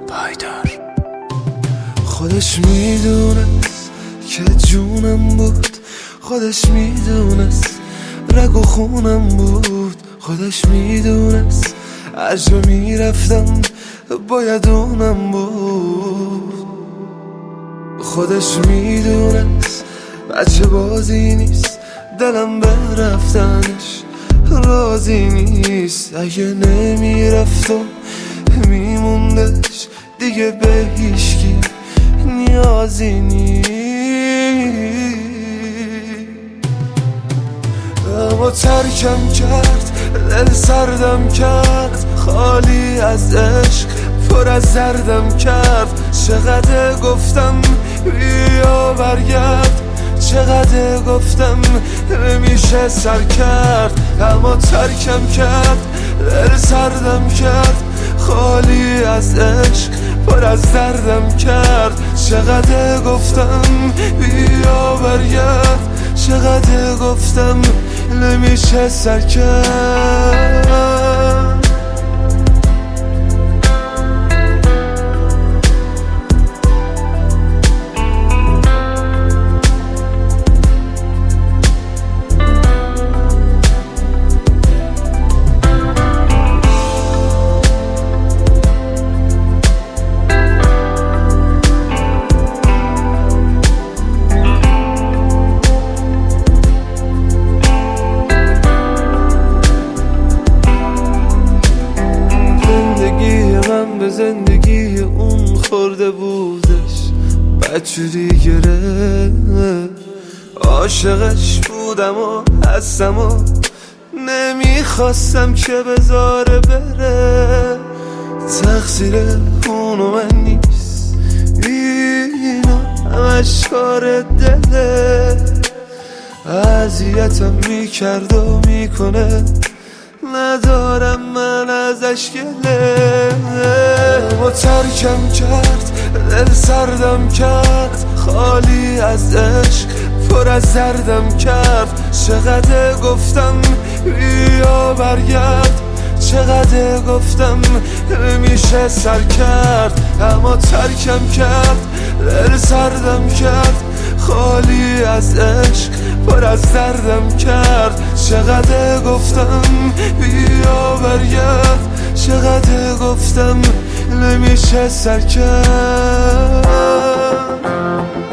پایدار. خودش میدونست که جونم بود، خودش میدونست رگ و خونم بود، خودش میدونست اجرا میرفتم باید اونم بود. خودش میدونست بچه بازی نیست، دلم به رفتنش راضی نیست. اگه نمیرفت و میموندش دیگه به هیچکی نیازی نیست. اما ترکم کرد، دل سردم کرد، خالی از عشق پر از دردم کرد. چقدر گفتم بیا برگرد، چقدر گفتم نمیشه سر کرد. اما ترکم کرد، دل سردم کرد، خالی از عشق پر از دردم کرد. چقدر گفتم بیا برگرد، چقدر گفتم نمیشه سر کرد. به زندگی اون خورده بودش بدجوری گرفت. عاشقش بودم و هستم و نمیخواستم که بذاره بره. تقصیر اونو من نیست، اینا همش کار دله. اذیتم میکرد و میکنه، ندارم من ازش گله. و ترکم کرد، دل سردم کرد، خالی از عشق پر از دردم کرد. چقدر گفتم بیا برگرد، چقدر گفتم نمیشه سر کرد. اما ترکم کرد، دل سردم کرد، خالی از عشق پر از دردم کرد. چقدر گفتم بیا برگرد، چقدر گفتم نمیشه سر کرد.